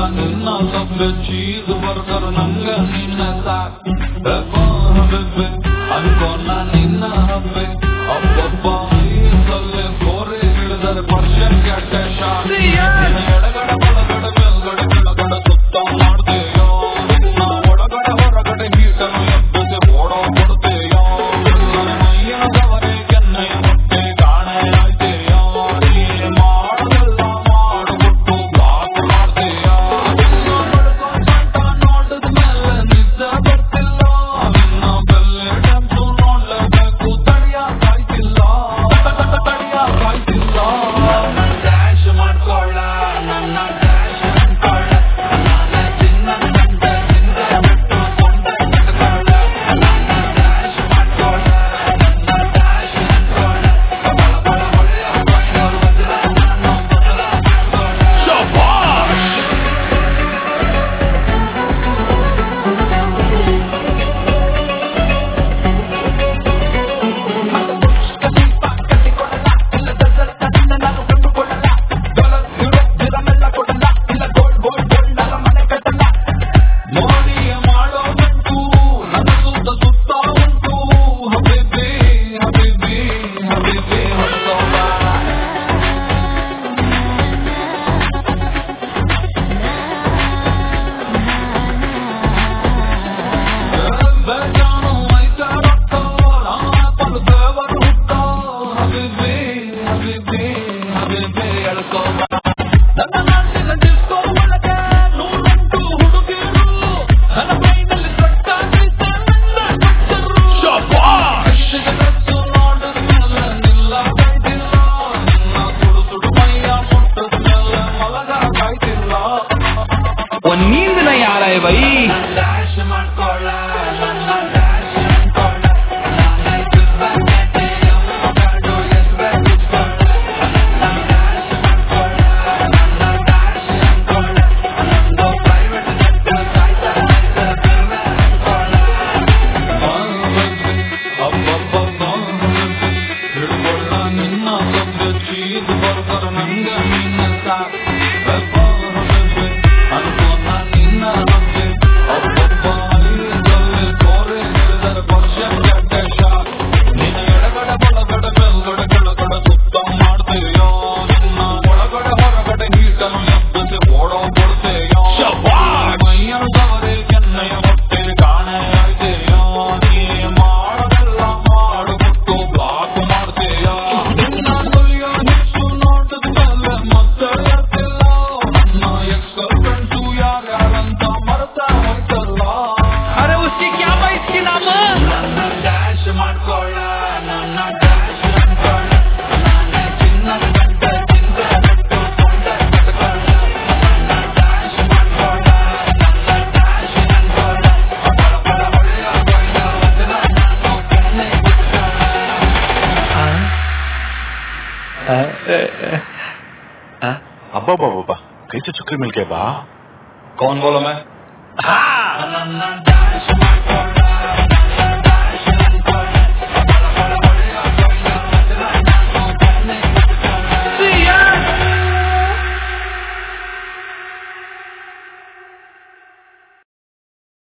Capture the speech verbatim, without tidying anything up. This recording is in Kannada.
ನಿನ್ನ ಸಬ್ಬೆ ಚೀಸ್ ಬರ್ಗರ್ ನಂಗ ನಿನ್ನ ಸಾಕು ಹಬ್ಬೆ ಅನ್ಕೋನ ನಿನ್ನ ಹಬ್ಬೆ ಅಬ್ಬಬ್ಬ ಸಲ್ಲೆ ಕೋರೆ ಹಿಡಿದರೆ ಪರ್ಷನ್ ಕೆಟ್ಟ ಶಾಕ್ ಎಡಗಡೆ ಬಲಗಡೆ ಮೇಲ್ಗಡೆ ಕೆಳಗಡೆ ಸುತ್ತ ಮಾಡ್ತೇಯೋ ನಿನ್ನ ಒಳಗಡೆ ಹೊರಗಡೆ ಹೀಟನ್ನು ಎಬ್ಬೆಗೆ ಓಡೋ ಕೊಡ್ತೇಯೋ ಮೈಯ ಗವರೆ ಕೆನ್ನೆಯ ಹೊಟ್ಟೆ ಕಾಣೆ ಆಯ್ತೇಯೋ ನೀ ಮಾಡೋದೆಲ್ಲ ಮಾಡಿಬಿಟ್ಟು ಬ್ಲಾಕ್ ಮಾಡ್ತೇಯೋ ನಿನ್ನ ಬಡ್ಕೋ ಸೊಂಟ ನೋಡಿದ ಮೇಲೆ ನಿದ್ದೆ ಬರ್ತಿಲ್ಲ ನಿನ್ನ ಬೆಲ್ಲೆ ಡ್ಯಾನ್ಸು ನೋಡ್ಲೇಬೇಕು ತಡಿಯಾಕಾಯ್ತಿಲ್ಲ ತಡಿಯಾಕಾಯ್ತಿಲ್ಲ ಡ್ಯಾಶ್ ಮಾಡ್ಕೊಳ್ಳ ನನ್ನ ಡ್ಯಾಶ್ ಅನ್ಕೊಳ್ಳ ನಾನೇ ಚಿನ್ನ ಗಂಟೆ ಹಿಂದೆ ಬಿಟ್ಟು ಸೊಂಟೆ ಕಟ್ಕೊಳ್ಳ ನನ್ನ ಡ್ಯಾಶ್ ಮಾಡ್ಕೊಳ್ಳ ನನ್ನ ಡ್ಯಾಶ್ ಅನ್ಕೊಳ್ಳ ಬಳ ಬಳ ಹೊಳೆಯ ಬೈನೂರು ವಜ್ರ ನಾನು ಬದಲ ಮೋಡಿಯ ಮಾಡೋ ಗಂಟು ನನ್ನ ಸುತ್ತ ಸುತ್ತ ಉಂಟು ಹಬೀಬಿ ಹಬೀಬಿ ಹಬೀಬಿ ಹೊಡ್ಕೋಬ ಬೇಜಾನು ಐತ ರೊಕ್ಕ ನಾನ ಕೊಡ್ತೇವರು ಹುಟ್ಟ ಹಬೀಬಿ ಹಬೀಬಿ ಹಬೀಬಿ ಎಳ್ಕೋಬ ನನ್ನ ನಾಟಿನ ಡಿಸ್ಕೋ ಒಳಗೆ ನೂರೆಂಟು ಹುಡುಗಿರು ನನ್ನ ಕೈನಲ್ಲಿ ಸಟ್ಟ ನಿಂತ ನನ್ನ ಕಚ್ಚರು ಕಚ್ಚು ನೋಡಿದ ಮೇಲೆ ನಿಲ್ಲ ಕಾಯ್ತಿಲ್ಲ ನಿನ್ನ ಸುಡು ಸುಡು ಮೈಯ ಮುಟ್ಟದ ಮೇಲೆ ಮಲಗ ಕಾಯ್ತಿಲ್ಲ ಒಂದ್ ನೀಂದನ ಯಾರ ಬೈ ಡ್ಯಾಶ್ ಮಾಡ್ಕೊಳ್ಳ ನನ್ನ ಡ್ಯಾಶ್ ಅನ್ಕೊಳ್ಳ ನಾನೇ ಬಿಸ್ಬೇಕೈತೆ ಎಮ್ಮೆಗಾಡು ಎಸ್ಬೇಕಿಸ್ಕೊಳ್ಳ ನನ್ನ ಡ್ಯಾಶ್ ಮಾಡ್ಕೊಳ್ಳ ನನ್ನ ಡ್ಯಾಶ್ ಅನ್ಕೊಳ್ಳ ನಂದು ಪ್ರೈವೇಟ್ ಜೆಟ್ ಕಾಯ್ತಾ ಕಾಯ್ತಾ ಬಿರ್ವೆ ಅನ್ಕೊಳ್ಳ ಅಬ್ಬಬ್ಬ ಹಿಡ್ಕೊಳ್ಳ ನಿನ್ನ ಸಬ್ಬೆ ಚೀಸ್ ಬರ್ಗರ್ ನಂಗ ನಿನ್ನ ಸಾಕು ಅನ್ಕೋನ ನಿನ್ನ ಹಬ್ಬೆ ಅಬ್ಬಬ್ಬ ಐದಲ್ಲೇ ಕೋರೆ ಹಿಡಿದರೆ ಪರ್ಷನ್ ಕೆಟ್ಟ ಶಾಕ್ ನಿನ್ನ ಎಡಗಡೆ ಬಲಗಡೆ ಮೇಲ್ಗಡೆ ಕೆಳಗಡೆ ಸುತ್ತ ಮಾಡ್ತೇಯೋ ನಿನ್ನ ಒಳಗಡೆ ಹೊರಗಡೆ ಹೀಟನ್ನು ಎಬ್ಬೆಗೆ ಓಡೋ ಕೊಡ್ತೇಯೋ ಮೈಯ ಗವರೆ ಕೆನ್ನೆಯ ಹೊಟ್ಟೆ ಕಾಣೆ ಆಯ್ತೇಯೋ ನೀ ಮಾಡೋದೆಲ್ಲ ಮಾಡಿಬಿಟ್ಟು ಬ್ಲಾಕ್ ಮಾಡ್ತೇಯೋ ನಿನ್ನ ಸುಲಿಯೋ ಹೆಚ್ಚು ನೋಡಿದ ಮೇಲೆ ಮತ್ತೆ ಎತ್ತಿಲ್ಲ ನನ್ನ ಎಕ್ಸ್ ಫ್ರೆಂಡ್ಸು ಯಾರ್ಯಾರಂತ ಮರೆತ ಹೋಯ್ತಲ್ಲ ಅರೆ ಉಸ್ಕಿ ಕ್ಯಾ ಬೈ ಇಸ್ಕಿ ನಾಮ ನನ್ನ ಡ್ಯಾಶ್ ಮಾಡ್ಕೊಳ್ಳ ನನ್ನ ಡ್ಯಾಶ್ ಅನ್ಕೊಳ್ಳ ನಾನೇ ಚಿನ್ನದ ಗಂಟೆ ಹಿಂದೆ ಬಿಟ್ಟು ಸೊಂಟೆ ಕಟ್ಕೊಳ್ಳ ನನ್ನ ಡ್ಯಾಶ್ ಮಾಡ್ಕೊಳ್ಳ ನನ್ನ ಡ್ಯಾಶ್ ಅನ್ಕೊಳ್ಳ ಬಳ ಬಳ ಹೊಳೆಯ ಬೈನೂರು ವಜ್ರ ನಾನು ಕೆನ್ನೆ अब्बा बाबा कैसे चक्कर मिल गए बा कौन बोलो मैं ಹಾ ನನ್ನ